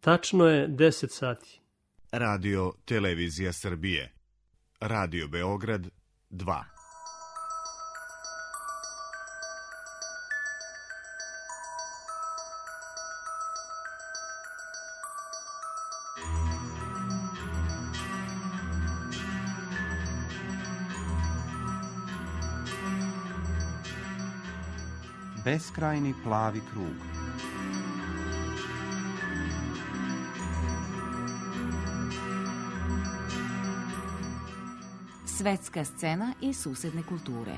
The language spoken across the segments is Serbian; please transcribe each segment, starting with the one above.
Tačno je 10 sati. Radio Televizija Srbije. Radio Beograd 2. Beskrajni plavi krug. Svetska scena i susedne kulture.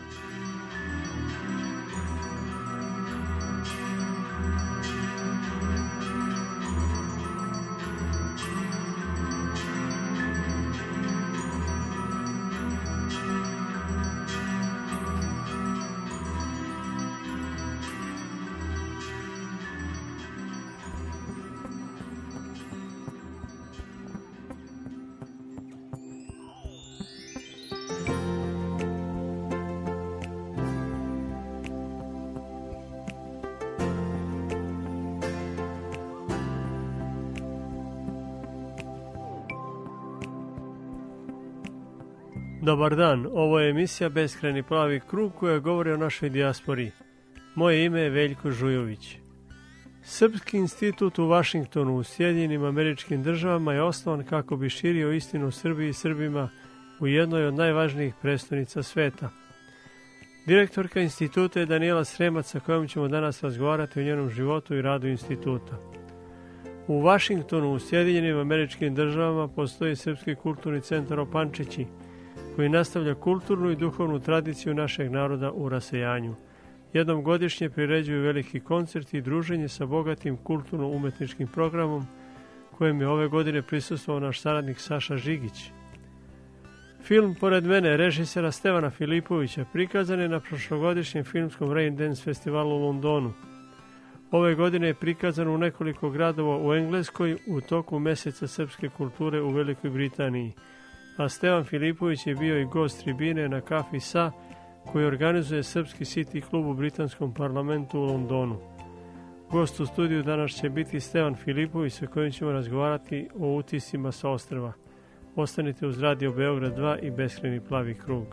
Dobar dan, ovo je emisija Beskrajni plavi krug koja govori o našoj dijaspori. Moje ime je Veljko Žujović. Srpski institut u Vašingtonu u Sjedinjenim Američkim Državama je osnovan kako bi širio istinu o Srbiji i Srbima u jednoj od najvažnijih prestonica sveta. Direktorka instituta je Danijela Sremac, sa kojom ćemo danas razgovarati o njenom životu i radu instituta. U Vašingtonu u Sjedinjenim Američkim Državama postoji Srpski kulturni centar Opančići, koji nastavlja kulturnu i duhovnu tradiciju našeg naroda u rasejanju. Jednom godišnje priređuju veliki koncert i druženje sa bogatim kulturno-umetničkim programom, kojem je ove godine prisustvovao naš saradnik Saša Žigić. Film Pored mene, režisera Stevana Filipovića, prikazan je na prošlogodišnjem filmskom Raindance festivalu u Londonu. Ove godine je prikazan u nekoliko gradova u Engleskoj u toku meseca srpske kulture u Velikoj Britaniji, a Stevan Filipović je bio i gost tribine na Kafi Sa, koji organizuje Srpski City klub u Britanskom parlamentu u Londonu. Gost u studiju danas će biti Stevan Filipović, sa kojim ćemo razgovarati o utiscima sa ostrva. Ostanite uz Radio Beograd 2 i Beskrajni plavi krug.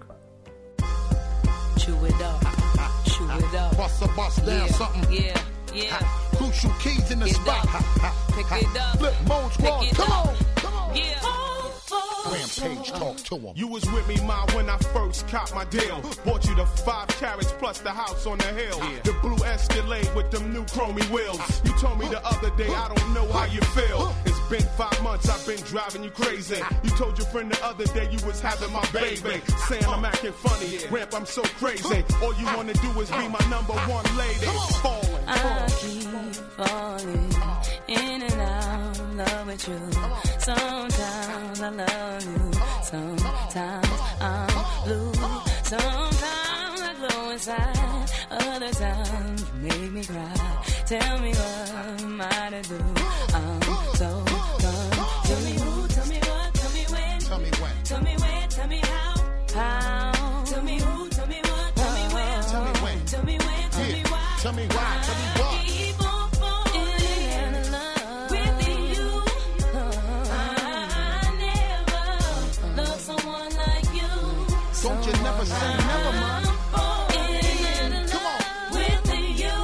Chew it up, chew it up. Bust down something. Yeah. Crucial keys in the spot. Pick it up. Flip mode squad. Come on. Yeah. Rampage, talk to him. You was with me, Ma, when I first copped my deal. Bought you the 5 carats plus the house on the hill. The blue Escalade with them new chromey wheels. You told me the other day, I don't know how you feel. It's been 5 months, I've been driving you crazy. You told your friend the other day you was having my baby. Saying I'm acting funny, Ramp, I'm so crazy. All you wanna do is be my number one lady. Falling. I keep falling in and out of love with you. Sometimes I love you, sometimes I'm blue. Sometimes I glow inside, other times you make me cry. Tell me what am I to do? I'm so done. Tell me who, tell me what, tell me when. Tell me when. Tell me where, tell me how. Tell me who, tell me what, tell me when. Tell me when. Tell me when, tell me why. Tell me why, tell me what. Don't you never say never, man. Come on. With you.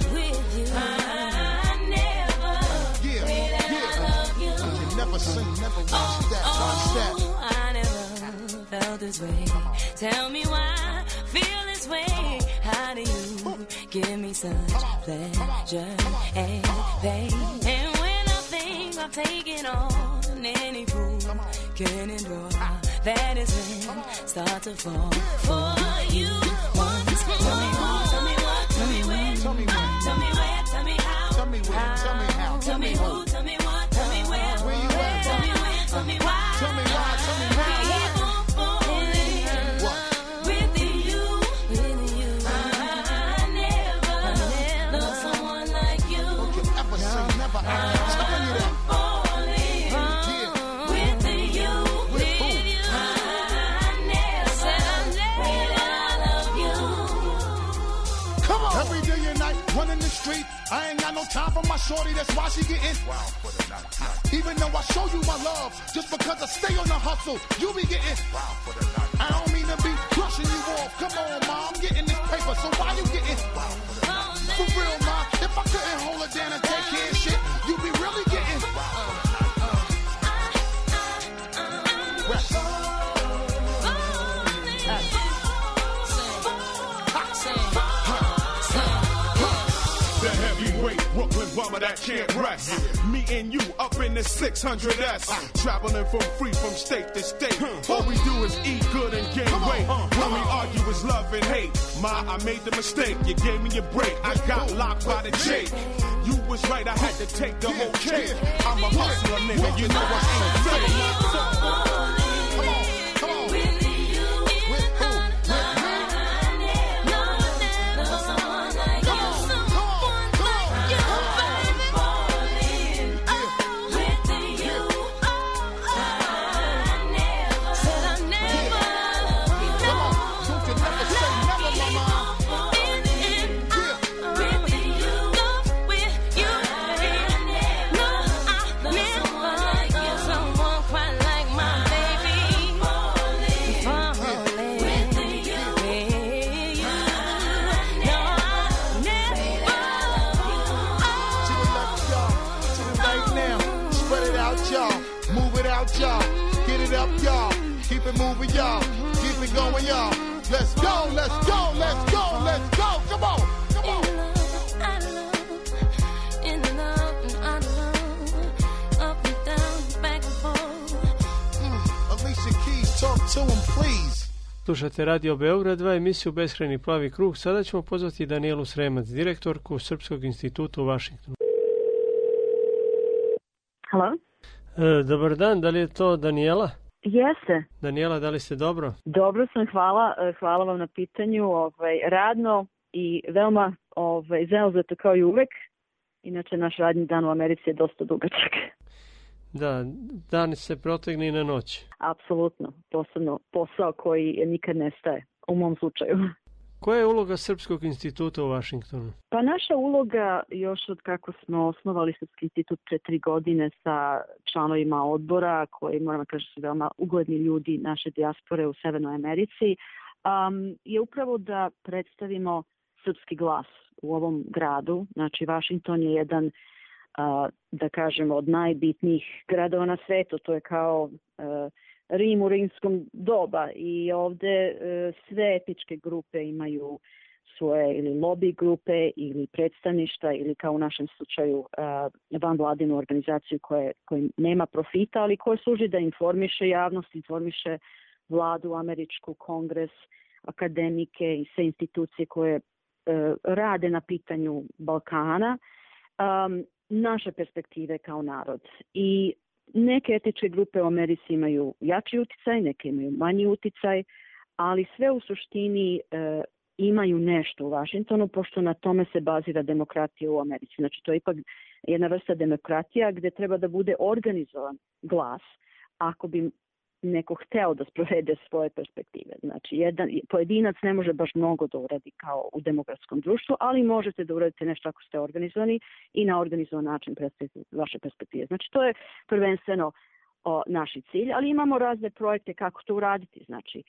I never. I love you. Don't you never say never. One step. I never felt this way. Tell me why I feel this way. How do you give me such pleasure and pain? And when I think I've taken all and any fool can endure, that is when I start to fall for you. Once, tell me who, tell me what, tell me when, tell me when, tell me where, tell me how, tell me when, tell me how, tell me who, tell me what, tell me where you at, tell me when, tell me why, tell me why, tell me how. With you, I never love someone like you. Don't you ever say never. I'm telling you that. Every day and night, running the street. I ain't got no time for my shorty, that's why she getting wild for the Even though I show you my love, just because I stay on the hustle, you be getting wild for the night. I don't mean to be brushing you off. Come on, ma, I'm getting this paper, so why you getting wild for the night? For real, ma, if I couldn't hold it down and take care of shit, you be really getting wild for the night. Brooklyn bummer that can't rest. Me and you up in the 600S. Traveling from free from state to state. All we do is eat good and gain weight. When we argue it's love and hate. Ma, I made the mistake. You gave me a break. I got locked by the J. You was right, I had to take the whole cake. I'm a hustler, nigga. You know I ain't fake. Y'all, get it up, y'all. Keep it moving, y'all. Keep it going, y'all. Let's go, let's go, let's go, let's go. Come on, come on. In love, and up and down, back and forth. Alicia Keys, talk to him, please. Slušate Radio Beograd 2, emisiju Beskrajni plavi krug. Sada ćemo pozvati Danijelu Sremac, direktorku Srpskog instituta u Vašingtonu. Halo? Dobar dan, da li je to Danijela? Jeste. Danijela, da li ste dobro? Dobro sam, hvala vam na pitanju, radno i veoma zauzeto kao i uvek. Inače, naš radni dan u Americi je dosta dugačak. Da, dan se protegne i na noć. Apsolutno, posebno posao koji nikad nestaje, u mom slučaju. Koja je uloga Srpskog instituta u Vašingtonu? Pa naša uloga, još od kako smo osnovali Srpski institut 4 godine sa članovima odbora, koji, moram kažem, su veoma ugledni ljudi naše dijaspore u Severnoj Americi, je upravo da predstavimo srpski glas u ovom gradu. Znači, Vašington je jedan, da kažemo, od najbitnijih gradova na svetu. To je kao Rim u rimskom doba i ovde sve etničke grupe imaju svoje ili lobby grupe ili predstavništa ili kao u našem slučaju vanvladinu organizaciju koja nema profita, ali koja služi da informiše javnost, informiše vladu američku, kongres, akademike i sve institucije koje rade na pitanju Balkana, naše perspektive kao narod. I neke etničke grupe u Americi imaju jači uticaj, neke imaju manji uticaj, ali sve u suštini imaju nešto u Vašingtonu, pošto na tome se bazira demokratija u Americi. Znači, to je ipak jedna vrsta demokratija gde treba da bude organizovan glas ako bi neko hteo da sprovede svoje perspektive. Znači, pojedinac ne može baš mnogo da uradi kao u demokratskom društvu, ali možete da uradite nešto ako ste organizovani i na organizovan način predstavite vaše perspektive. Znači, to je prvenstveno naš cilj, ali imamo razne projekte kako to uraditi. Znači,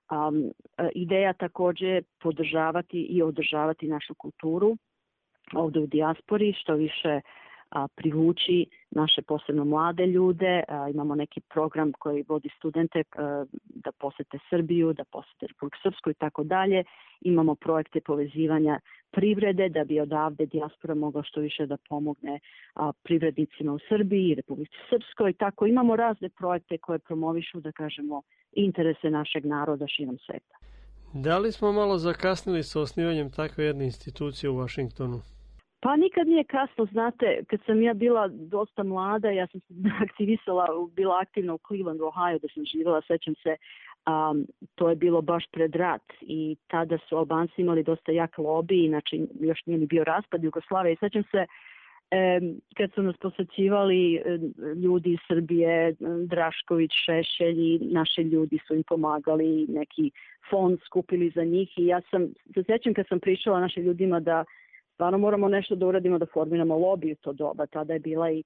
ideja takođe podržavati i održavati našu kulturu ovde u dijaspori, što više privući naše posebno mlade ljude. Imamo neki program koji vodi studente da posete Srbiju, da posete Republiku Srpsku i tako dalje. Imamo projekte povezivanja privrede da bi odavde dijaspora mogla što više da pomogne privrednicima u Srbiji i Republici Srpskoj. Tako imamo razne projekte koje promovišu, da kažemo, interese našeg naroda širom sveta. Da li smo malo zakasnili sa osnivanjem takve jedne institucije u Vašingtonu? Pa nikad nije kasno, znate, kad sam ja bila dosta mlada, ja sam se bila aktivna u Clevelandu, Ohio, da sam živjela, sećam se, to je bilo baš pred rat i tada su Albanci imali dosta jak lobby, znači još nije ni bio raspad Jugoslavije i sećam se kad su nas posećivali ljudi iz Srbije, Drašković, Šešelj i naši ljudi su im pomagali, neki fond skupili za njih i ja se sećam kad sam pričala našim ljudima da stvarno moramo nešto da uradimo da formiramo lobby u to doba. Tada je bila i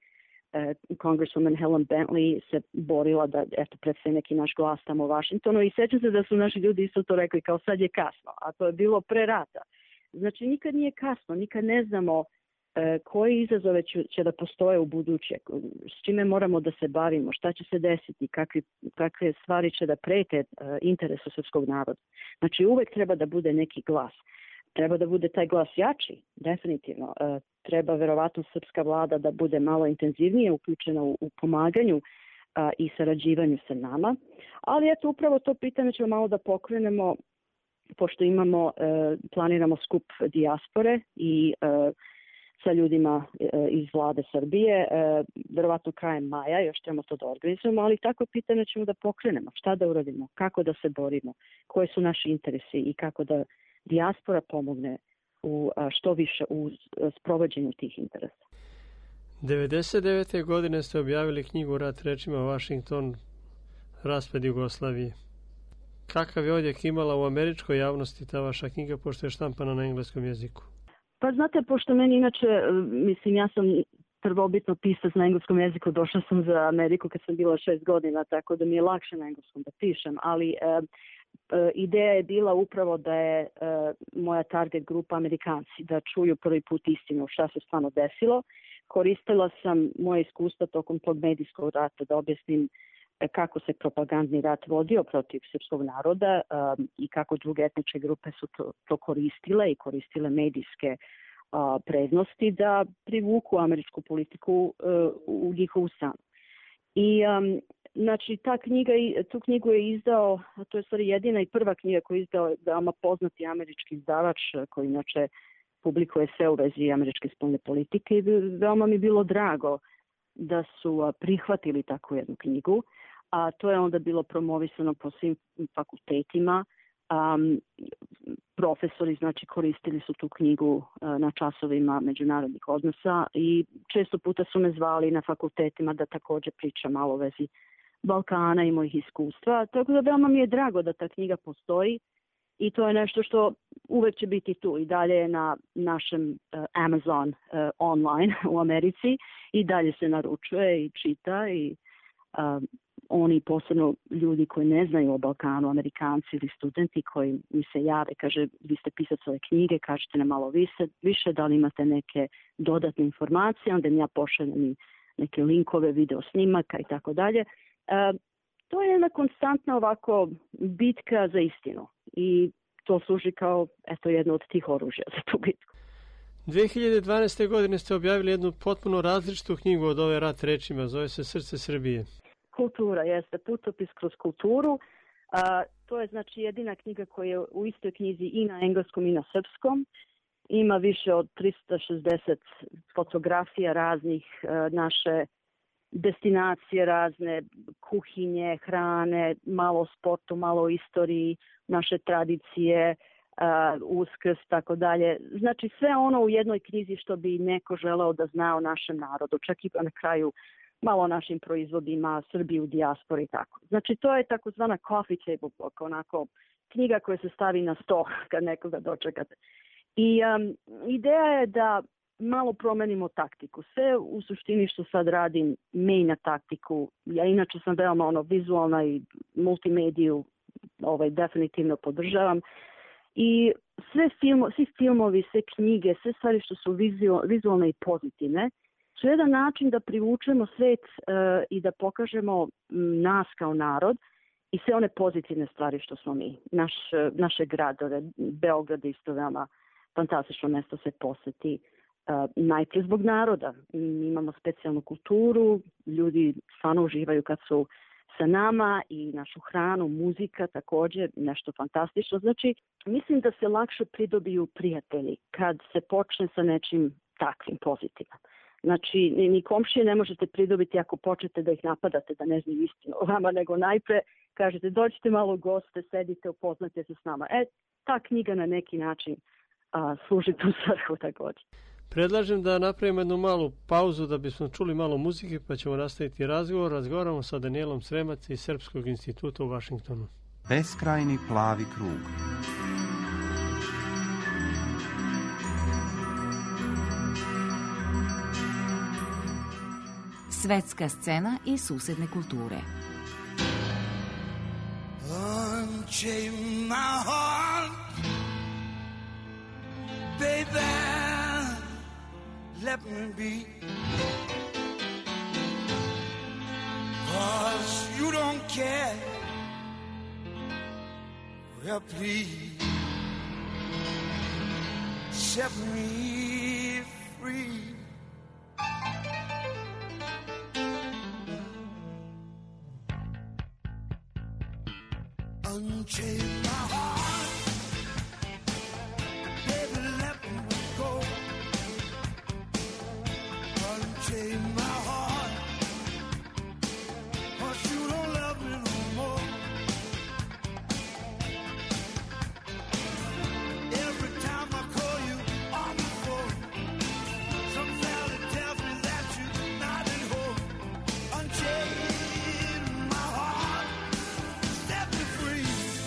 Congresswoman Helen Bentley se borila da predstavi neki naš glas tamo u Vašingtonu i sećam se da su naši ljudi isto to rekli kao sad je kasno, a to je bilo pre rata. Znači nikad nije kasno, nikad ne znamo koji izazove će da postoje u buduće, s čime moramo da se bavimo, šta će se desiti, kakve stvari će da prete interesu srpskog naroda. Znači uvek treba da bude neki glas. Treba da bude taj glas jači, definitivno. Treba verovatno srpska vlada da bude malo intenzivnije uključena u pomaganju i sarađivanju sa nama. Ali eto, upravo to pitanje ćemo malo da pokrenemo, pošto planiramo skup dijaspore i sa ljudima iz vlade Srbije, verovatno krajem maja, još ćemo to da organizujemo, ali tako pitanje ćemo da pokrenemo. Šta da uradimo, kako da se borimo, koji su naši interesi i kako da dijaspora pomogne što više u sprovođenju tih interesa. 1999. godine ste objavili knjigu Rat rečima Washington, raspad Jugoslavije. Kakav je odjek imala u američkoj javnosti ta vaša knjiga, pošto je štampana na engleskom jeziku? Pa znate, pošto meni inače, ja sam prvobitno pisac na engleskom jeziku, došla sam za Ameriku kad sam bila 6 godina, tako da mi je lakše na engleskom da pišem, ali ideja je bila upravo da je moja target grupa Amerikanci, da čuju prvi put istinu šta se stvarno desilo. Koristila sam moje iskustva tokom tog medijskog rata da objasnim kako se propagandni rat vodio protiv srpskog naroda i kako druge etničke grupe su to koristile i koristile medijske prednosti da privuku američku politiku u njihovu stranu. I znači tu knjigu je izdao, to je stvari jedina i prva knjiga koju je izdao veoma poznati američki izdavač koji inače publikuje sve u vezi američke spoljne politike i veoma mi bilo drago da su prihvatili takvu jednu knjigu, a to je onda bilo promovisano po svim fakultetima. Profesori znači koristili su tu knjigu na časovima međunarodnih odnosa i često puta su me zvali na fakultetima da također pričam malo o vezi Balkana i mojih iskustva. Tako da veoma mi je drago da ta knjiga postoji i to je nešto što uvek će biti tu i dalje je na našem Amazon online u Americi i dalje se naručuje i čita i oni posebno ljudi koji ne znaju o Balkanu, Amerikanci ili studenti koji mi se jave, kaže vi ste pisac ove knjige, kažete nam malo više, da li imate neke dodatne informacije, onda ja pošaljem i neke linkove, video snimaka i tako dalje. To je jedna konstantna ovako bitka za istinu i to služi kao jedno od tih oružja za tu bitku. 2012. godine ste objavili jednu potpuno različitu knjigu od ove Rat rečima, zove se Srce Srbije. Kultura, jeste, putopis kroz kulturu. To je znači jedina knjiga koja je u istoj knjizi i na engleskom i na srpskom. Ima više od 360 fotografija raznih, naše destinacije razne, kuhinje, hrane, malo o sportu, malo o istoriji, naše tradicije, Uskrs, tako dalje. Znači sve ono u jednoj knjizi što bi neko želeo da zna o našem narodu, čak i na kraju malo o našim proizvodima, Srbiji u dijaspori i tako. Znači to je takozvana coffee table book, onako knjiga koja se stavi na sto kad nekoga dočekate. I ideja je da malo promenimo taktiku. Sve u suštini što sad radim menja taktiku. Ja inače sam veoma vizualna i multimediju definitivno podržavam. I svi filmovi, sve knjige, sve stvari što su vizualne i pozitivne su jedan način da privučemo svet i da pokažemo nas kao narod i sve one pozitivne stvari što smo mi. Naše gradove, Beograd je isto veoma fantastično mesto se poseti. Najprije zbog naroda. Imamo specijalnu kulturu, ljudi stvarno uživaju kad su sa nama i našu hranu, muzika također, nešto fantastično. Znači, mislim da se lakše pridobiju prijatelji kad se počne sa nečim takvim pozitivnim. Znači, ni komšije ne možete pridobiti ako počnete da ih napadate, da ne znaju istinu o vama, nego najpre kažete dođite malo u goste, sedite, upoznate se s nama. Ta knjiga na neki način služi tu svrhu također. Predlažem da napravimo jednu malu pauzu da bismo čuli malo muzike, pa ćemo nastaviti razgovor. Razgovaramo sa Danijelom Sremac iz Srpskog instituta u Vašingtonu. Beskrajni plavi krug. Svetska scena i susedne kulture. Unchain my heart, baby, let me be, 'cause you don't care, well please set me free. Unchain my heart, baby, let me go. Unchain my heart, 'cause you don't love me no more. Every time I call you on the phone, some fella tells me that you're not at home. Unchain my heart, set me free.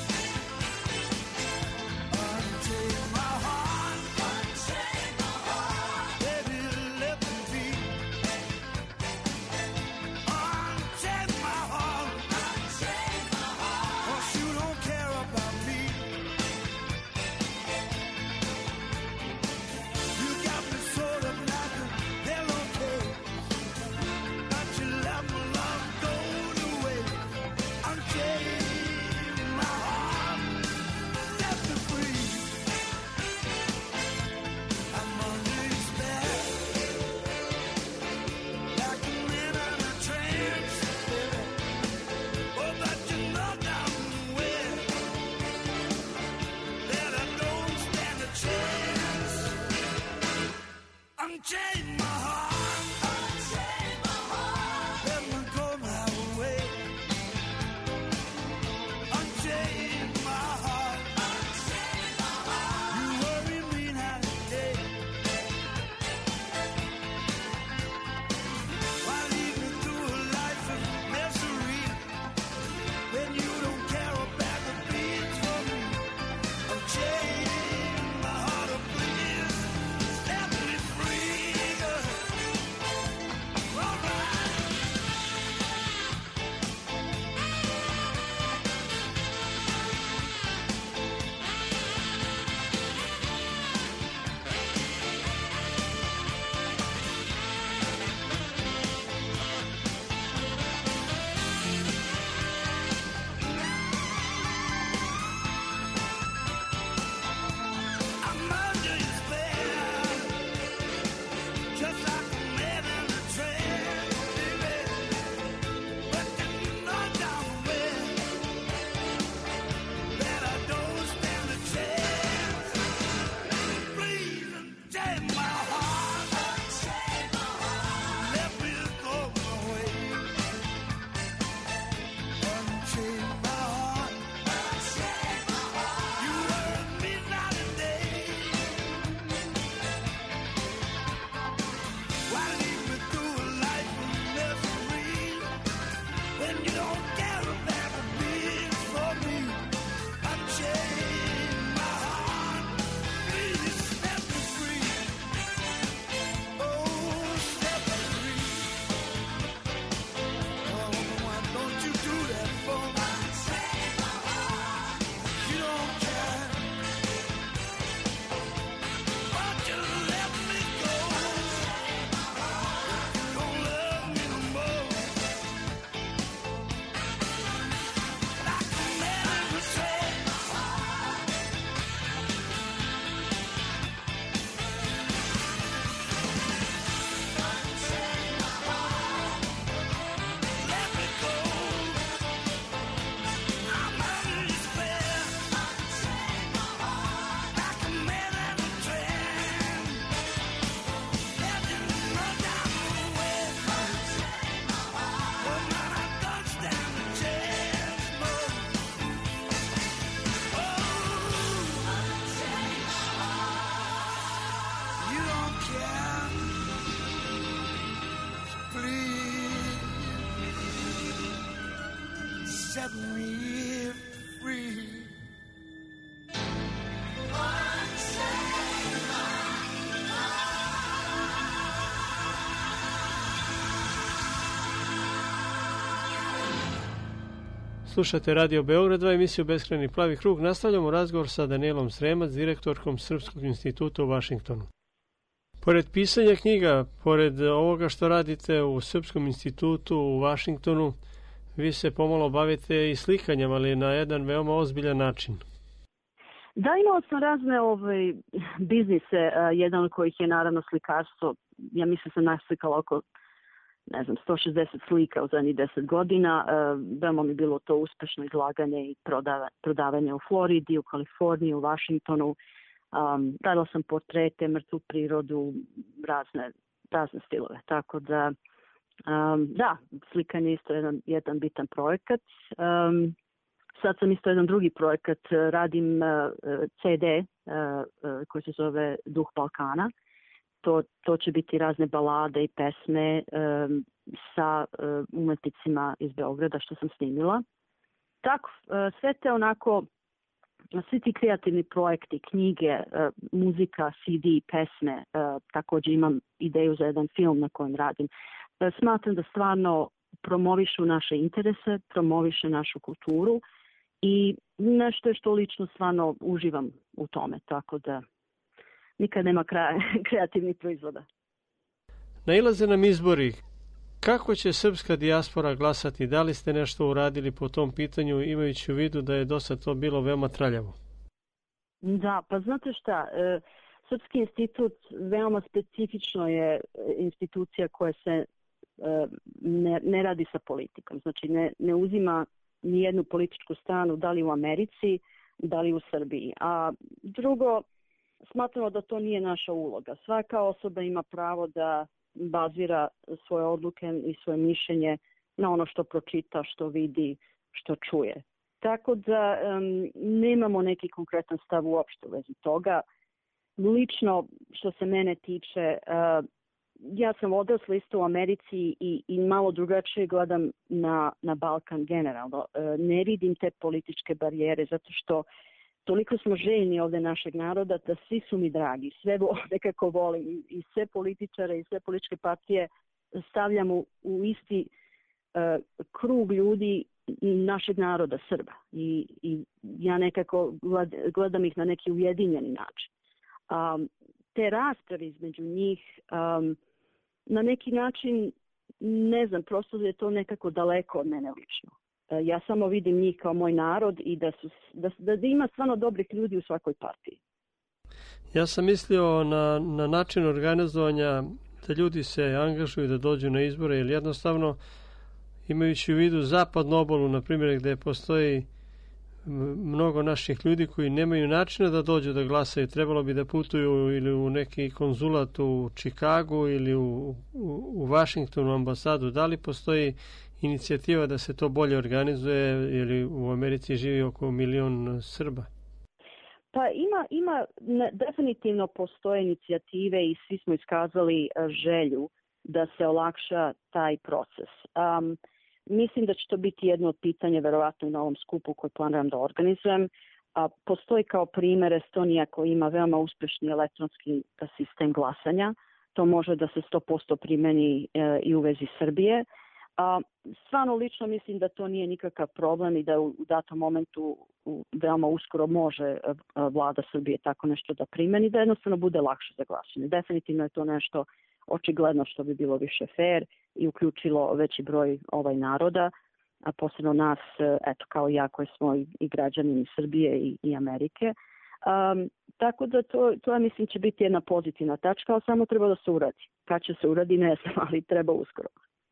Unchain my heart, let me go my way. Unchain my heart, you worry me night and day. Why lead me through a life of misery when you don't care a bag of beans for me? Unchain my heart, oh please set me free. I'm under your spell, just like a man in a trance, baby. But you know down well that I don't stand a chance. Please unchain my heart, let me go my way. Unchain my heart, you hurt me night and day. Why lead me through a life of misery when you don't care about the beans for me? Unchain my heart, please set me free. Oh, set me free. Oh, why don't you do that for me? You don't care. Won't you let me go? You don't love me no more. Like a man in a trance. Let me go. I'm under your spell. Like a man in a trance. Let you know down the way. Oh man, I don't stand a chance, no. Oh, you don't care. Please set me free. Slušate Radio Beograd 2, emisiju Beskrajni plavi krug. Nastavljamo razgovor sa Danijelom Sremac, direktorkom Srpskog instituta u Vašingtonu. Pored pisanja knjiga, pored ovoga što radite u Srpskom institutu u Vašingtonu, vi se pomalo bavite i slikanjem, ali na jedan veoma ozbiljan način. Da, imala sam razne biznise, jedan od kojih je naravno slikarstvo. Ja mislim sam naslikala oko 160 slika u zadnjih 10 godina. Veoma mi bilo to uspešno izlaganje i prodavanje u Floridi, u Kaliforniji, u Vašingtonu. Radila sam portrete, mrtvu prirodu, razne stilove. Tako da, da, slikanje je isto jedan bitan projekat. Sad sam isto jedan drugi projekat, radim CD koji se zove Duh Balkana. To će biti razne balade i pesme sa umetnicima iz Beograda što sam snimila. Tako, sve te onako, svi ti kreativni projekti, knjige, muzika, CD, pesme, također imam ideju za jedan film na kojem radim. Smatram da stvarno promovišu naše interese, promoviše našu kulturu i nešto je što lično stvarno uživam u tome, tako da nikad nema kraja kreativnih proizvoda. Nailaze nam izbori. Kako će srpska dijaspora glasati? Da li ste nešto uradili po tom pitanju, imajući u vidu da je do sad to bilo veoma traljavo? Da, pa znate šta, Srpski institut veoma specifično je institucija koja se ne radi sa politikom. Znači ne uzima ni jednu političku stranu, da li u Americi, da li u Srbiji. A drugo, smatramo da to nije naša uloga. Svaka osoba ima pravo da bazira svoje odluke i svoje mišljenje na ono što pročita, što vidi, što čuje. Tako da nemamo neki konkretan stav uopšte u vezi toga. Lično, što se mene tiče, ja sam odrasla isto u Americi i malo drugačije gledam na Balkan generalno. Ne vidim te političke barijere zato što toliko smo željni ovde našeg naroda da svi su mi dragi, sve nekako volim i sve političare i sve političke partije stavljam u isti krug ljudi našeg naroda, Srba. I ja nekako gledam ih na neki ujedinjeni način. Te rasprave između njih na neki način, ne znam, prosto je to nekako daleko od mene lično. Ja samo vidim njih kao moj narod i da ima stvarno dobrih ljudi u svakoj partiji. Ja sam mislio na način organizovanja da ljudi se angažuju da dođu na izbore, jer jednostavno imajući u vidu zapadnu obalu, na primjer, gde postoji mnogo naših ljudi koji nemaju načina da dođu da glasaju, trebalo bi da putuju ili u neki konzulat u Čikagu ili u Vašingtonu, ambasadu. Da li postoji inicijativa da se to bolje organizuje, jer u Americi živi oko 1 milion Srba? Pa ima definitivno postoje inicijative i svi smo iskazali želju da se olakša taj proces. Mislim da će to biti jedno od pitanja verovatno i na ovom skupu koji planiram da organizujem. Postoji kao primjer Estonija koja ima veoma uspešni elektronski sistem glasanja. To može da se 100% primeni i u vezi Srbije. Stvarno lično mislim da to nije nikakav problem i da u datom momentu veoma uskoro može vlada Srbije tako nešto da primeni, da jednostavno bude lakše za glasanje. Definitivno je to nešto očigledno što bi bilo više fair i uključilo veći broj naroda, a posebno nas, eto kao ja koji smo i građani Srbije i Amerike. Tako da to mislim će biti jedna pozitivna tačka, ali samo treba da se uradi. Kad će se uradi ne znam, ali treba uskoro.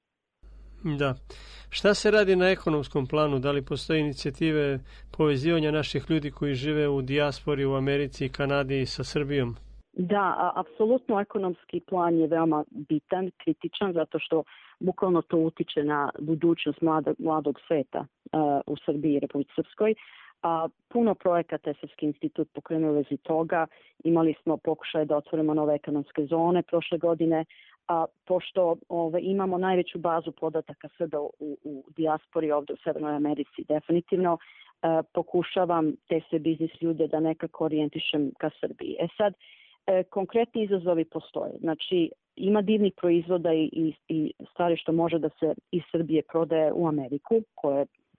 Da. Šta se radi na ekonomskom planu? Da li postoje inicijative povezivanja naših ljudi koji žive u dijaspori u Americi i Kanadi sa Srbijom? Da, apsolutno ekonomski plan je veoma bitan, kritičan, zato što bukvalno to utiče na budućnost mladog sveta u Srbiji i Republici Srpskoj. Puno projekata je Srpski institut pokrenuo u vezi toga. Imali smo pokušaje da otvorimo nove ekonomske zone prošle godine, pošto imamo najveću bazu podataka Srba u dijaspori ovde u Severnoj Americi, definitivno pokušavam te sve biznis ljude da nekako orijentišem ka Srbiji. Sad, konkretni izazovi postoje. Znači, ima divnih proizvoda i stvari što može da se iz Srbije prodaje u Ameriku, koje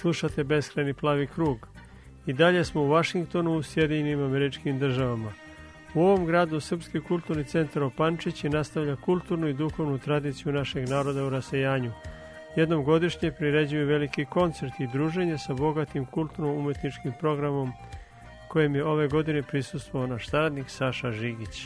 slušate Beskrajni plavi krug. I dalje smo u Vašingtonu u Sjedinjenim Američkim Državama. U ovom gradu Srpski kulturni centar Opančići nastavlja kulturnu i duhovnu tradiciju našeg naroda u rasejanju. Jednom godišnje priređuju veliki koncert i druženje sa bogatim kulturno-umetničkim programom kojem je ove godine prisustvovao naš saradnik Saša Žigić.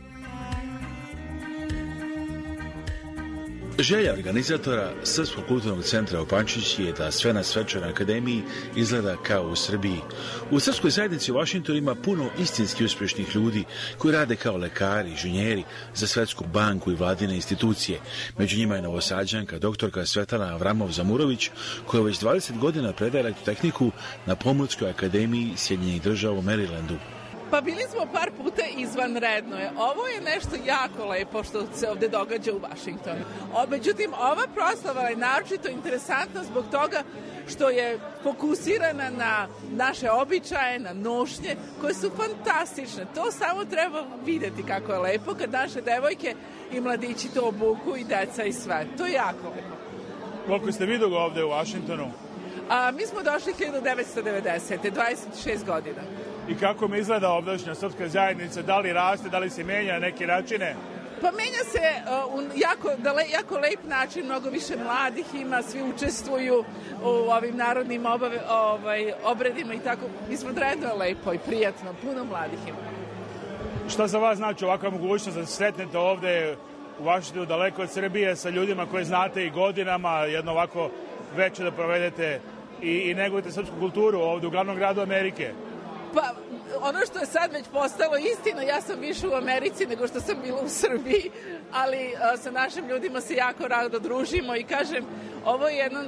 Želja organizatora Srpskog kulturnog centra Opančići je da sve na Svečanoj akademiji izgleda kao u Srbiji. U srpskoj zajednici u Vašingtonu ima puno istinski uspješnih ljudi koji rade kao lekari, inženjeri za Svetsku banku i vladine institucije. Među njima je Novosađanka, doktorka Svetlana Avramov-Zamurović, koja već 20 godina predaje elektrotehniku na Pomorskoj akademiji Sjedinjenih Država u Marylandu. Pa bili smo par puta izvanredno. Ovo je nešto jako lepo što se ovde događa u Vašingtonu. Međutim, ova proslava je naročito interesantna zbog toga što je fokusirana na naše običaje, na nošnje, koje su fantastične. To samo treba videti kako je lepo kad naše devojke i mladići to obuku i deca i sve. To je jako lepo. Koliko ste vi dugo ovde u Vašingtonu? Mi smo došli 1990. 26 godina. I kako mi izgleda ovdašnja srpska zajednica? Da li raste, da li se menja na neke načine? Pa menja se u jako lep način, mnogo više mladih ima, svi učestvuju u ovim narodnim obredima i tako. Mislim da je lepo i prijatno, puno mladih ima. Šta za vas znači ovakva mogućnost da se sretnete ovde u Vašingtonu, daleko od Srbije, sa ljudima koje znate i godinama, jedno ovako veče da provedete i negujete srpsku kulturu ovde u glavnom gradu Amerike? Pa, ono što je sad već postalo istina, ja sam više u Americi nego što sam bila u Srbiji, ali sa našim ljudima se jako rado družimo i kažem, ovo je jedan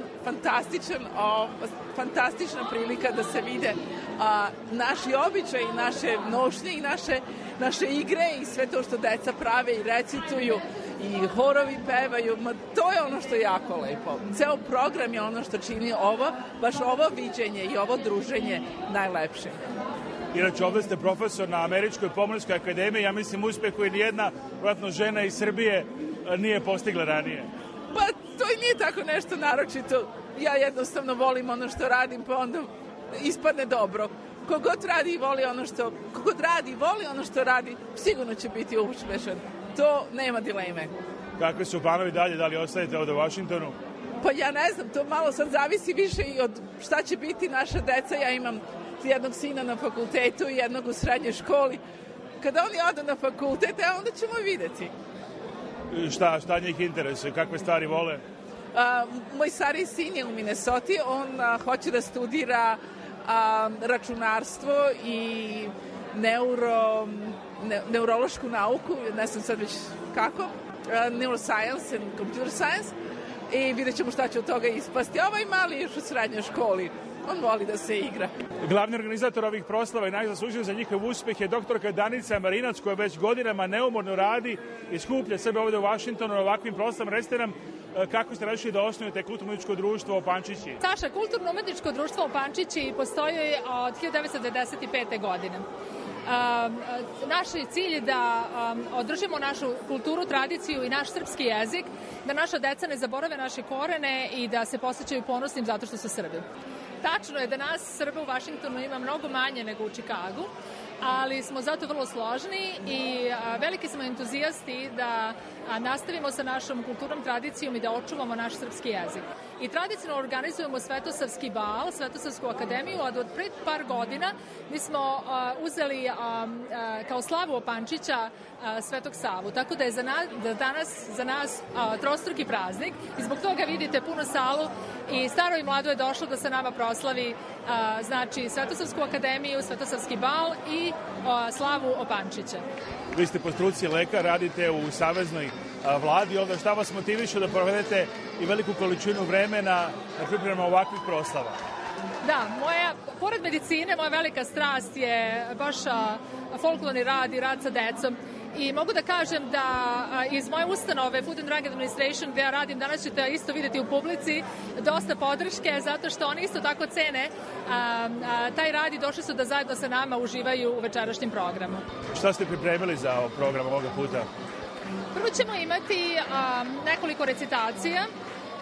fantastična prilika da se vide naši običaji, naše nošnje i naše igre i sve to što deca prave i recituju i horovi pevaju, to je ono što je jako lepo. Ceo program je ono što čini baš ovo viđenje i ovo druženje najlepše. Inače, ovde ste profesor na Američkoj pomorskoj akademiji, ja mislim uspeh koji nijedna vratno žena iz Srbije nije postigla ranije. Pa to i nije tako nešto naročito. Ja jednostavno volim ono što radim, pa onda ispadne dobro. Kogod radi i voli ono što radi, sigurno će biti uspešan. To nema dileme. Kakve su planovi dalje, da li ostajete ovde u Vašingtonu? Pa ja ne znam, to malo sad zavisi više i od šta će biti naša deca. Ja imam jednog sina na fakultetu i jednog u srednjoj školi. Kada oni odu na fakultet, onda ćemo videti. Šta njih interesuje? Kakve stvari vole? Moj stariji sin je u Minnesoti. On hoće da studira računarstvo i neurološku nauku, ne znam sad već kako, neuroscience and computer science, i vidjet ćemo šta će od toga ispasti. Ovaj mali još u srednjoj školi, on voli da se igra. Glavni organizator ovih proslava i najzaslužniji za njihov uspeh je doktorka Danica Marinac, koja već godinama neumorno radi i skuplja sebe ovde u Vašingtonu na ovakvim proslavama. Recite nam kako ste rešili da osnujete kulturno-umetničko društvo Opančići? Saša, kulturno-umetničko društvo Opančići postoji od 1995. godine. Naš cilj je da održimo našu kulturu, tradiciju i naš srpski jezik, da naša deca ne zaborave naše korene i da se posjećaju ponosnim zato što su Srbi. Tačno je da nas Srba u Vašingtonu ima mnogo manje nego u Čikagu, ali smo zato vrlo složni i veliki smo entuzijasti da nastavimo sa našom kulturnom tradicijom i da očuvamo naš srpski jezik. I tradicionalno organizujemo Svetosavski bal, Svetosavsku akademiju, a od pred par godina mi smo uzeli kao slavu Opančića Svetog Savu. Tako da je danas za nas trostruki praznik i zbog toga vidite punu salu i staro i mlado je došlo da sa nama proslavi znači Svetosavsku akademiju, Svetosavski bal i slavu Opančića. Vi ste po struci lekar, radite u saveznoj vladi ovde. Šta vas motiviše da provedete i veliku količinu vremena na pripremama ovakvih proslava? Da, pored medicine, moja velika strast je baš folklorni rad i rad sa decom. I mogu da kažem da iz moje ustanove Food and Drug Administration gde ja radim, danas ćete isto videti u publici dosta podrške zato što oni isto tako cene taj rad i došli su da zajedno sa nama uživaju u večerašnjem programu. Šta ste pripremili za program ovoga puta? Prvo ćemo imati nekoliko recitacija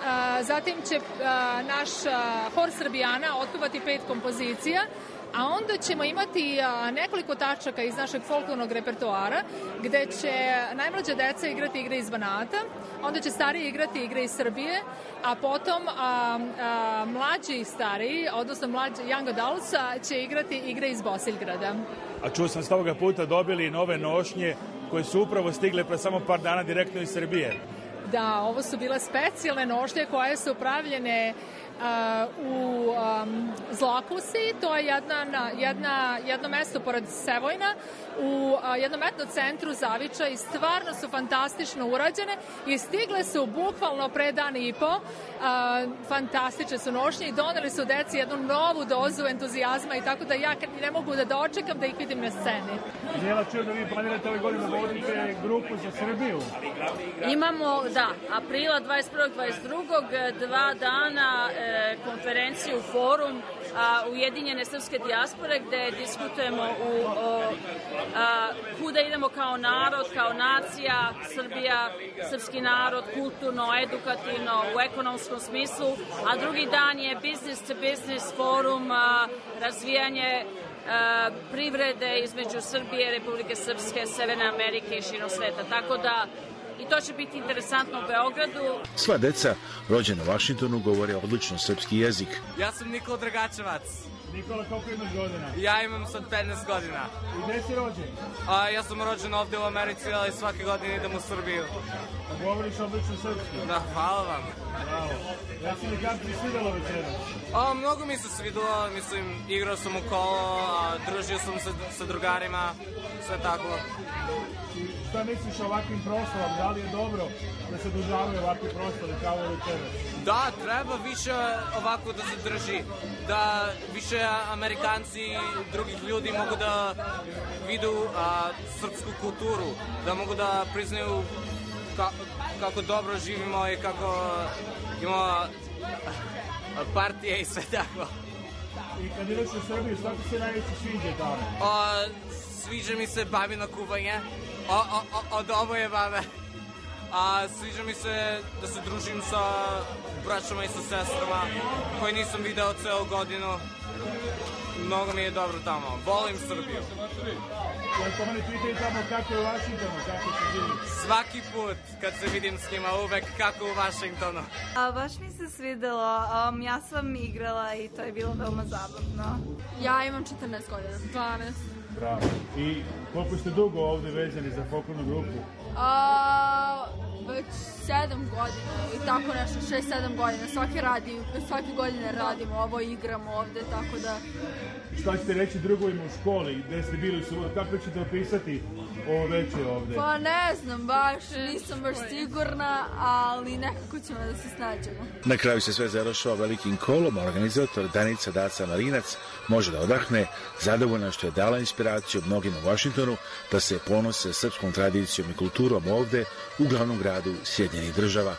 Zatim će naš hor Srbijana otpevati 5 kompozicija, a onda ćemo imati nekoliko tačaka iz našeg folklornog repertoara, gde će najmlađa deca igrati igre iz Banata, onda će stariji igrati igre iz Srbije, a potom mlađi i stariji, odnosno mlađi young adultsa, će igrati igre iz Bosiljgrada. A čuo sam s ovoga puta dobili nove nošnje koje su upravo stigle pre samo par dana direktno iz Srbije. Da, ovo su bile specijalne nošnje koje su pravljene u Zlakusi, to je jedno mesto pored Sevojna, u jednom etnocentru Zaviča i stvarno su fantastično urađene i stigle su bukvalno pre dan i po. Fantastične su nošnje i doneli su deci jednu novu dozu entuzijazma i tako da ja ne mogu da dočekam da ih vidim na sceni. Jela, čujem da vi planirate ove godine da vodite grupu za Srbiju. Imamo, da, aprila 21. 22. 2 dana konferenciju, forum Ujedinjene srpske dijaspore gde diskutujemo kuda idemo kao narod, kao nacija, Srbija, srpski narod, kulturno, edukativno, u ekonomskom smislu, a drugi dan je business to business forum, razvijanje privrede između Srbije, Republike Srpske, Severne Amerike i širom sveta. Tako da i to će biti interesantno u Beogradu. Sva deca rođena u Vašingtonu govore odlično srpski jezik. Ja sam Nikola Dragačevac. Nikola, koliko imaš godina? Ja imam sad 15 godina. I gde si rođen? Ja sam rođen ovde u Americi, ali svake godine idem u Srbiju. A govoriš odlično srpski? Da, hvala vam. Bravo. Ja si li kako ti svidjelo večeras? Mnogo mi se svidjelo, mislim, igrao sam u kolo, družio sam se sa drugarima, sve tako. Šta misliš o ovakvim proslavom? Da li je dobro da se održavaju ovakvi proslavi kao večeras? Da, treba više ovako da se drži, da više Amerikanci i drugih ljudi mogu da vidu srpsku kulturu, da mogu da priznaju kako dobro živimo i kako imamo partije i sve tako. I kad ideš u Srbiju, šta ti se najveće sviđa tamo? Sviđa mi se babino kuvanje, od oboje babe. Sviđa mi se da se družim sa braćama i sa sestrama koje nisam video celu godinu. Mnogo mi je dobro tamo. Volim Srbiju. Ako mene pitaju tamo kako je u Vašingtonu, kako se živi? Svaki put kad se vidim s njima, uvek kako u Vašingtonu. Baš mi se svidelo. Ja sam igrala i to je bilo veoma zabavno. Ja imam 14 godina. 12. Bravo. I koliko ste dugo ovde vezani za folklornu grupu? Već 7 godina i tako nešto, 6-7 godina. Svake godine radimo ovo, igramo ovde, tako da... Šta ćete reći drugovima u školi, gde ste bili u subotu, kako ćete opisati ovo večer ovde? Pa ne znam, nisam baš sigurna, ali nekako ćemo da se snađemo. Na kraju se sve završava velikim kolom, organizator Danica Daca Marinac može da odahne, zadovoljna što je dala inspiraciju mnogima u Vašingtonu da se ponose srpskom tradicijom i kulturom ovde u glavnom gradu Sjedinjenih Država.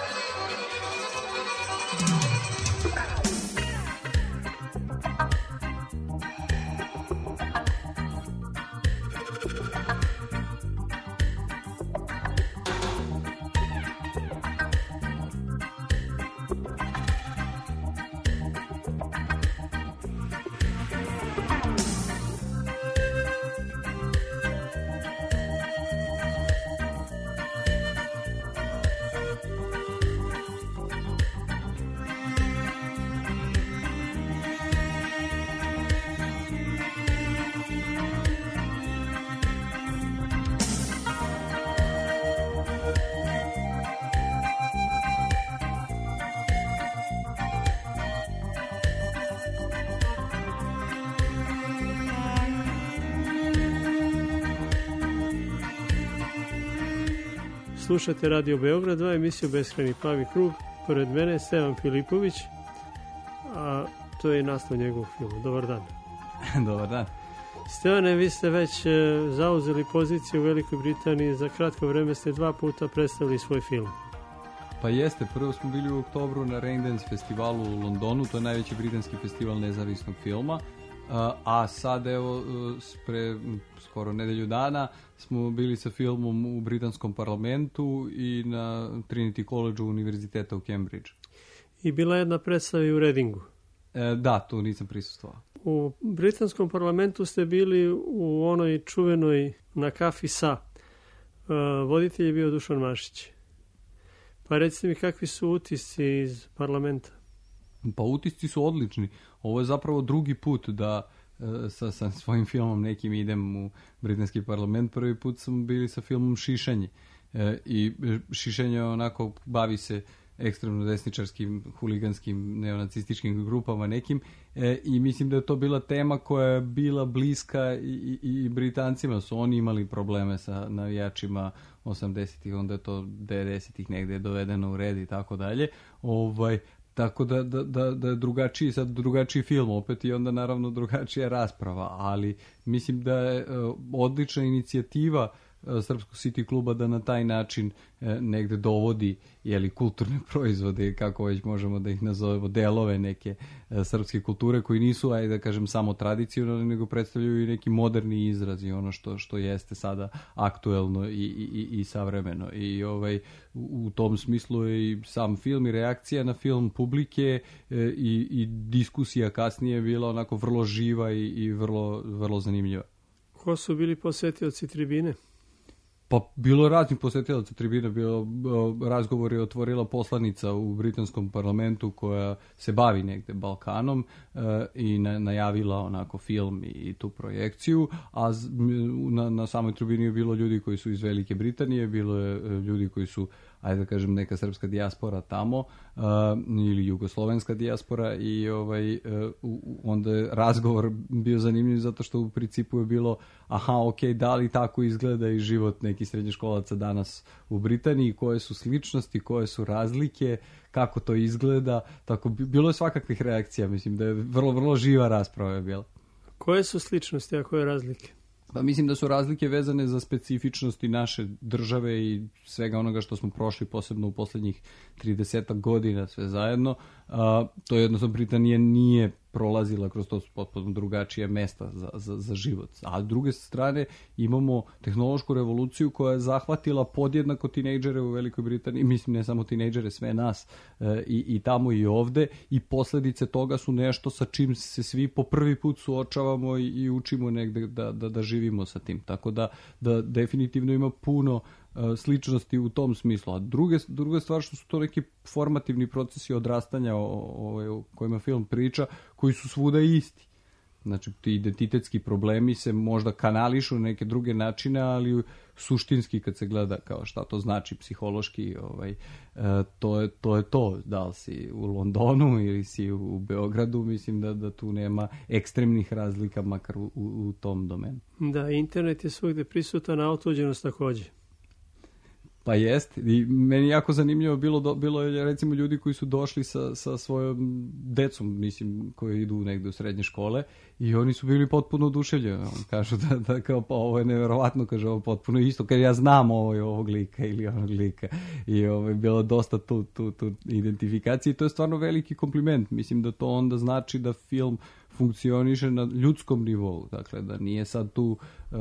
Slušate Radio Beograd 2, emisiju Beskrajni plavi krug. Pored mene je Stevan Filipović, a to je naslov njegovog filma. Dobar dan. Dobar dan. Stevane, vi ste već zauzeli poziciju u Velikoj Britaniji. Za kratko vreme ste 2 puta predstavili svoj film. Pa jeste, prvo smo bili u oktobru na Raindance festivalu u Londonu, to je najveći britanski festival nezavisnog filma. a sad evo pre skoro nedelju dana smo bili sa filmom u britanskom parlamentu i na Trinity College univerziteta u Cambridge. I bila jedna predstava i u Readingu. Da, tu nisam prisustvovao. U britanskom parlamentu ste bili u onoj čuvenoj na kafi sa. Voditelj je bio Dušan Mašić. Pa recite mi kakvi su utisci iz parlamenta? Pa utisci su odlični. Ovo je zapravo drugi put da sa svojim filmom nekim idem u britanski parlament. Prvi put smo bili sa filmom Šišanje. I Šišanje onako bavi se ekstremno desničarskim, huliganskim, neonacističkim grupama nekim i mislim da je to bila tema koja je bila bliska i Britancima. Su oni imali probleme sa navijačima 80-ih, onda je to 90-ih negdje dovedeno u red i tako dalje. Tako da je drugačiji film opet i onda naravno drugačija rasprava, ali mislim da je odlična inicijativa Srpskog City kluba da na taj način negde dovodi kulturne proizvode, kako već možemo da ih nazovemo, delove neke srpske kulture koji nisu, ajde da kažem, samo tradicionalni, nego predstavljaju i neki moderni izraz i ono što jeste sada aktuelno i savremeno. I u tom smislu je i sam film i reakcija na film publike i diskusija kasnije bila onako vrlo živa i vrlo zanimljiva. Ko su bili posjetioci tribine? Pa bilo je raznih posjetilaca tribine, razgovor je otvorila poslanica u britanskom parlamentu koja se bavi negde Balkanom i najavila onako film i tu projekciju, a na samoj tribini je bilo ljudi koji su iz Velike Britanije, bilo je ljudi koji su, ajde da kažem, neka srpska dijaspora tamo ili jugoslovenska dijaspora i onda je razgovor bio zanimljiv zato što u principu je bilo da li tako izgleda i život nekih srednjoškolaca danas u Britaniji, koje su sličnosti, koje su razlike, kako to izgleda, tako bilo je svakakvih reakcija, mislim da je vrlo živa rasprava je bila. Koje su sličnosti, a koje razlike? Pa mislim da su razlike vezane za specifičnosti naše države i svega onoga što smo prošli, posebno u posljednjih 30 godina sve zajedno. To jednostavno Britanija nije prolazila kroz to potpuno drugačije mesta za život. A s druge strane imamo tehnološku revoluciju koja je zahvatila podjednako tinejdžere u Velikoj Britaniji, mislim ne samo tinejdžere, sve nas i tamo i ovde, i posljedice toga su nešto sa čim se svi po prvi put suočavamo i učimo negde da živimo sa tim. Tako da definitivno ima puno sličnosti u tom smislu. A druga stvar što su to neki formativni procesi odrastanja o kojima film priča, koji su svuda isti. Znači, ti identitetski problemi se možda kanališu na neke druge načine, ali suštinski kad se gleda kao šta to znači psihološki, to je to. Da li si u Londonu ili si u Beogradu, mislim da tu nema ekstremnih razlika, makar u tom domenu. Da, internet je svugde prisutan, a otuđenost također. Pa jest, i meni jako zanimljivo bilo je recimo ljudi koji su došli sa svojom decom, mislim, koji idu negde u srednje škole, i oni su bili potpuno oduševljeni. Kažu da kao, pa ovo je neverovatno, kaže, ovo potpuno isto, kad ja znam ovog lika ili onog lika. I bilo dosta tu identifikacije i to je stvarno veliki kompliment. Mislim da to onda znači da film funkcioniše na ljudskom nivou, dakle da nije sad tu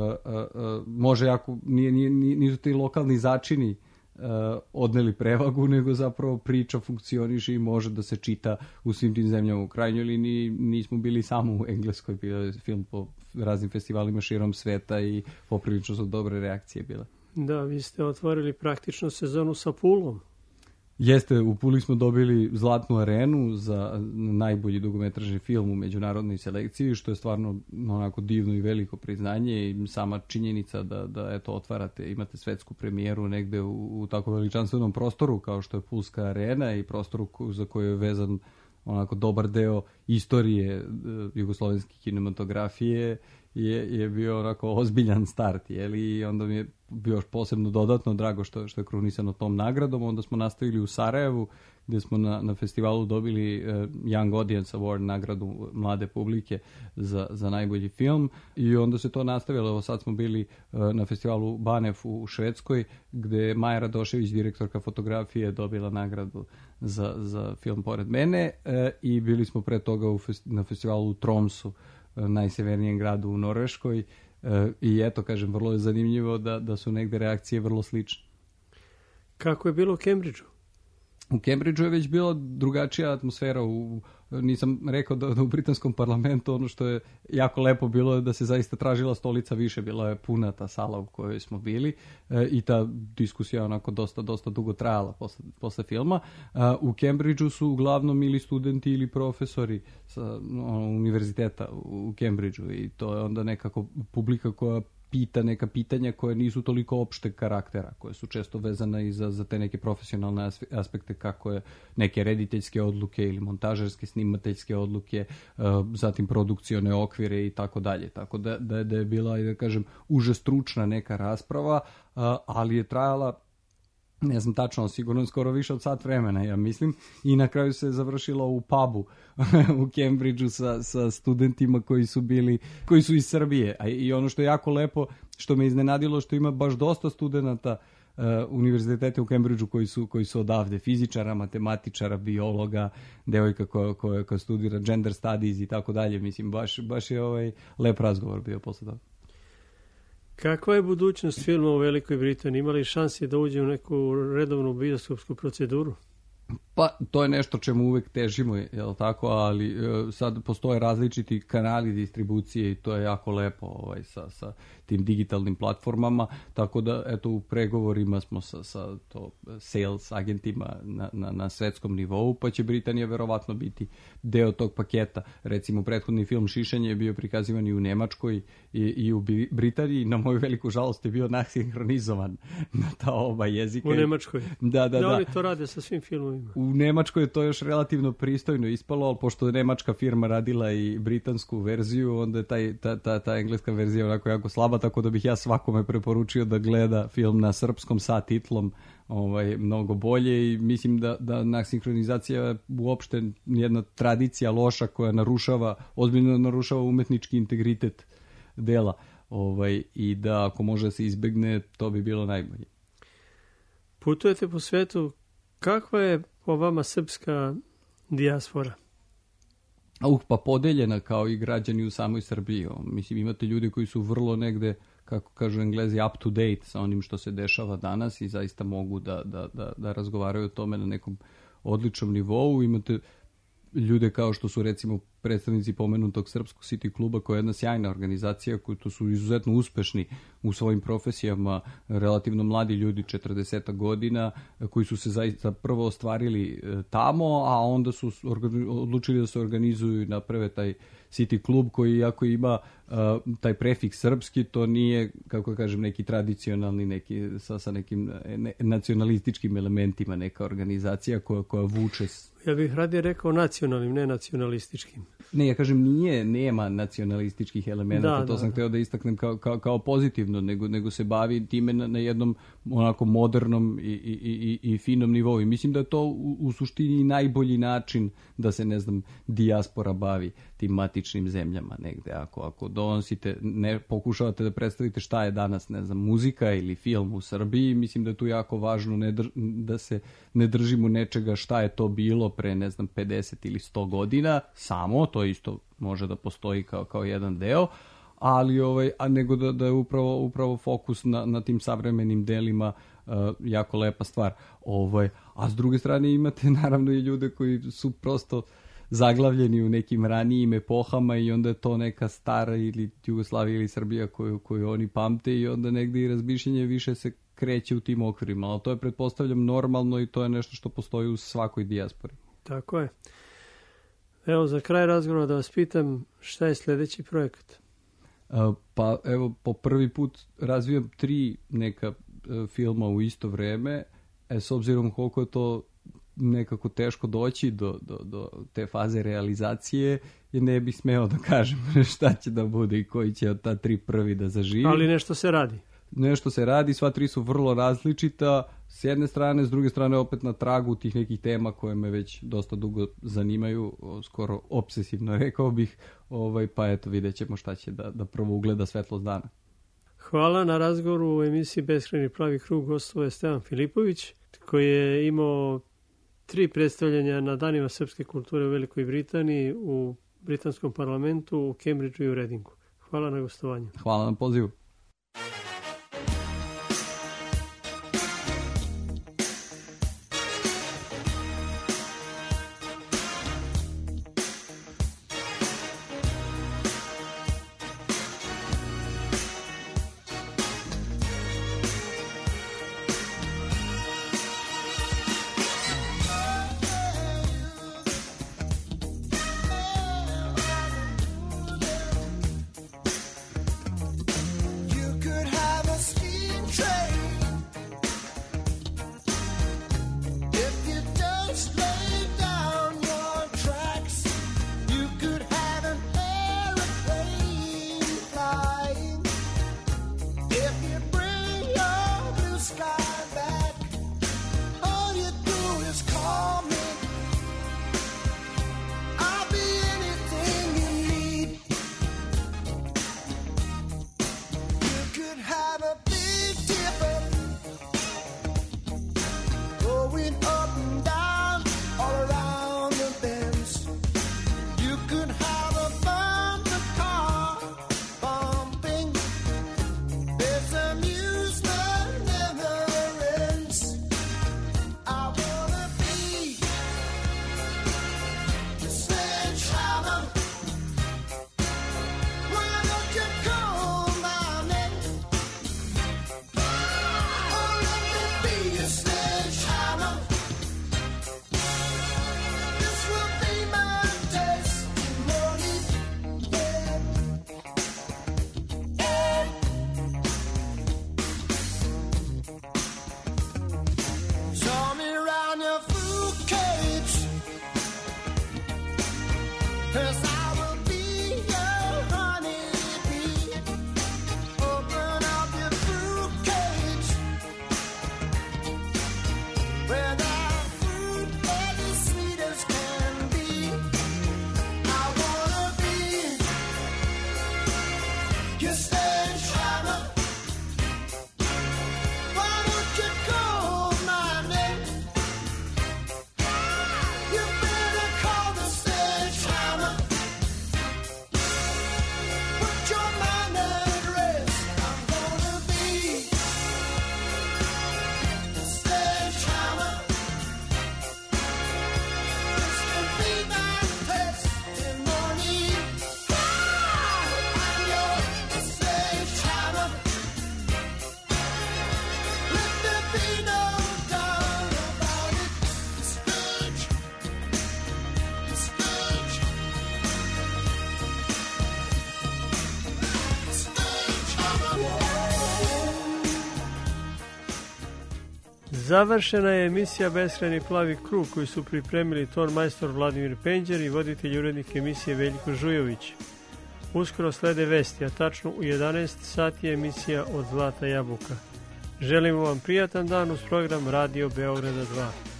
može jako, nisu ti lokalni začini odneli prevagu, nego zapravo priča funkcioniše i može da se čita u svim tim zemljama. U krajnjoj liniji nismo bili samo u Engleskoj, bio je film po raznim festivalima širom sveta i poprilično su dobre reakcije bile. Da, vi ste otvorili praktično sezonu sa Pulom. Jeste, u Puli smo dobili Zlatnu arenu za najbolji dugometražni film u međunarodnoj selekciji, što je stvarno onako divno i veliko priznanje, i sama činjenica da eto otvarate, imate svetsku premijeru negde u tako veličanstvenom prostoru kao što je Pulska arena i prostoru za koji je vezan onako dobar deo istorije jugoslovenske kinematografije, je bio onako ozbiljan start, i onda mi je bio još posebno dodatno drago što je krunisano tom nagradom. Onda smo nastavili u Sarajevu, gdje smo na festivalu dobili Young Audience Award, nagradu mlade publike za najbolji film, i onda se to nastavilo. Evo sad smo bili na festivalu Banef u Švedskoj, gdje je Maja Radošević, direktorka fotografije, dobila nagradu za film Pored mene, i bili smo pre toga na festivalu u Tromsu najsevernijem gradu u Norveškoj. I eto, kažem, vrlo je zanimljivo da su negde reakcije vrlo slične. Kako je bilo u Cambridgeu? U Cambridgeu je već bila drugačija atmosfera. Nisam rekao da u britanskom parlamentu ono što je jako lepo bilo je da se zaista tražila stolica više. Bila je puna ta sala u kojoj smo bili i ta diskusija onako dosta dugo trajala posle filma. U Cambridgeu su uglavnom ili studenti ili profesori sa univerziteta u Cambridgeu i to je onda nekako publika koja pita neka pitanja koje nisu toliko opšteg karaktera, koje su često vezana i za te neke profesionalne aspekte, kako je neke rediteljske odluke ili montažerske, snimateljske odluke, zatim produkcione okvire i tako dalje. Tako da je bila, da kažem, uže stručna neka rasprava, ali je trajala, ne znam tačno, sigurno skoro više od sat vremena, ja mislim, i na kraju se završilo u pubu u Cambridgeu sa studentima koji su iz Srbije. I ono što je jako lepo, što me iznenadilo, što ima baš dosta studenata univerzitete u Cambridgeu koji su odavde, fizičara, matematičara, biologa, devojka koja studira gender studies i tako dalje. Mislim, baš je lep razgovor bio posle toga. Kakva je budućnost filma u Velikoj Britaniji? Ima li šanse da uđe u neku redovnu bioskopsku proceduru? Pa, to je nešto čemu uvek težimo, jel tako, ali sad postoje različiti kanali distribucije i to je jako lepo sa tim digitalnim platformama, tako da, eto, u pregovorima smo sa sales agentima na svetskom nivou, pa će Britanija verovatno biti deo tog paketa. Recimo, prethodni film Šišanje je bio prikazivan i u Nemačkoj i u Britaniji, na moju veliku žalost je bio nasinhronizovan na ta oba jezika. U Nemačkoj? Da. Oni to rade sa svim filmovima. U Nemačkoj je to još relativno pristojno ispalo, ali pošto je nemačka firma radila i britansku verziju, onda je ta engleska verzija onako jako slaba, tako da bih ja svakome preporučio da gleda film na srpskom sa titlom mnogo bolje i mislim da nasinhronizacija je uopšte jedna tradicija loša koja ozbiljno narušava umetnički integritet dela i da ako može se izbegne, to bi bilo najbolje. Putujete po svetu, kakva je po vama srpska dijaspora? Pa podeljena kao i građani u samoj Srbiji. Mislim, imate ljude koji su vrlo negde, kako kažu Englezi, up to date sa onim što se dešava danas i zaista mogu da razgovaraju o tome na nekom odličnom nivou. Imate ljude kao što su recimo predstavnici pomenutog Srpskog City kluba, koja je jedna sjajna organizacija, koji to su izuzetno uspešni u svojim profesijama, relativno mladi ljudi, 40 godina, koji su se zaista prvo ostvarili tamo, a onda su odlučili da se organizuju i naprave taj City klub koji, iako ima taj prefiks srpski, to nije, kako kažem, neki tradicionalni, neki sa nekim nacionalističkim elementima, neka organizacija koja vuče. Ja bih radije rekao nacionalnim, ne nacionalističkim. Ne, ja kažem nema nacionalističkih elemenata, to sam hteo da istaknem kao pozitivno, nego se bavi time na jednom onako modernom i finom nivou. I mislim da je to u suštini najbolji način da se, ne znam, dijaspora bavi tim matičnim zemljama negde. Ako donosite, pokušavate da predstavite šta je danas, ne znam, muzika ili film u Srbiji, mislim da je tu jako važno da se ne držimo nečega šta je to bilo pre, ne znam, 50 ili 100 godina, samo, to isto može da postoji kao jedan deo, ali nego da je upravo fokus na tim savremenim delima jako lepa stvar. A s druge strane imate naravno i ljude koji su prosto zaglavljeni u nekim ranijim epohama i onda je to neka stara ili Jugoslavija ili Srbija koju oni pamte i onda negdje i razmišljanje više se kreće u tim okvirima, ali to je, pretpostavljam, normalno i to je nešto što postoji u svakoj dijaspori. Tako je. Evo, za kraj razgovora da vas pitam, šta je sljedeći projekat? Pa evo, po prvi put razvijam 3 neka filma u isto vreme, s obzirom koliko je to nekako teško doći do te faze realizacije, jer ne bih smeo da kažem šta će da bude i koji će od ta 3 prvi da zaživi. Ali nešto se radi. Nešto se radi, sva 3 su vrlo različita, s jedne strane, s druge strane opet na tragu tih nekih tema koje me već dosta dugo zanimaju, skoro obsesivno rekao bih, pa eto, vidjet ćemo šta će da prvo ugleda svetlost dana. Hvala na razgovoru u emisiji Beskrajni plavi krug. Gostovao je Stevan Filipović, koji je imao 3 predstavljanja na Danima srpske kulture u Velikoj Britaniji u britanskom parlamentu u Cambridgeu i u Readingu. Hvala na gostovanju. Hvala na pozivu. Završena je emisija Beskrajni plavi krug koju su pripremili ton majstor Vladimir Penđer i voditelj urednik emisije Veljko Žujović. Uskoro slede vesti, a tačno u 11 sati je emisija Od zlata jabuka. Želimo vam prijatan dan uz program Radio Beograda 2.